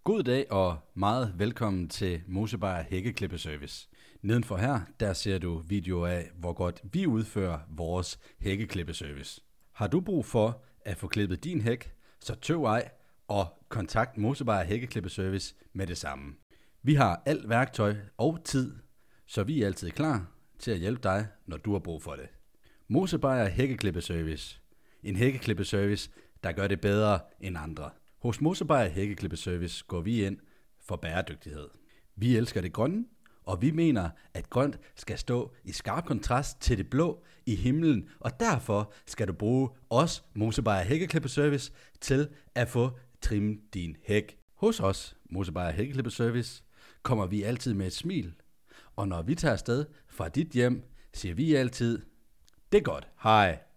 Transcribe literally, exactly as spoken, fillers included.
God dag og meget velkommen til Mosebayer Hækkeklippeservice. Nedenfor her, der ser du videoer af, hvor godt vi udfører vores hækkeklippeservice. Har du brug for at få klippet din hæk, så tøv ej og kontakt Mosebayer Hækkeklippeservice med det samme. Vi har alt værktøj og tid, så vi er altid klar til at hjælpe dig, når du har brug for det. Mosebayer Hækkeklippeservice. En hækkeklippeservice, der gør det bedre end andre. Hos Mosebayer Hækkeklippeservice går vi ind for bæredygtighed. Vi elsker det grønne, og vi mener, at grønt skal stå i skarp kontrast til det blå i himlen, og derfor skal du bruge os, Mosebayer Hækkeklippeservice, til at få trimmet din hæk. Hos os, Mosebayer Hækkeklippeservice, kommer vi altid med et smil, og når vi tager afsted fra dit hjem, siger vi altid, det er godt, hej.